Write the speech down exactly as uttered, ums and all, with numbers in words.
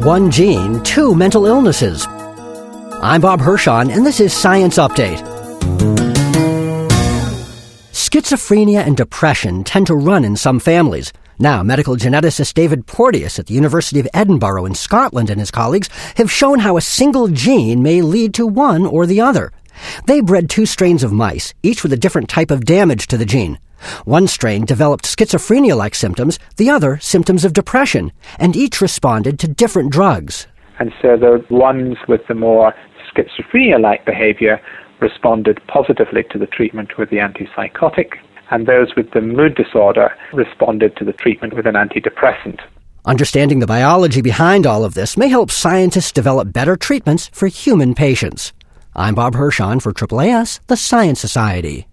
One gene, two mental illnesses. I'm Bob Hirschon, and this is Science Update. Schizophrenia and depression tend to run in some families. Now, medical geneticist David Porteous at the University of Edinburgh in Scotland and his colleagues have shown how a single gene may lead to one or the other. They bred two strains of mice, each with a different type of damage to the gene. One strain developed schizophrenia-like symptoms, the other symptoms of depression, and each responded to different drugs. And so the ones with the more schizophrenia-like behavior responded positively to the treatment with the antipsychotic, and those with the mood disorder responded to the treatment with an antidepressant. Understanding the biology behind all of this may help scientists develop better treatments for human patients. I'm Bob Hirschon for A A A S, the Science Society.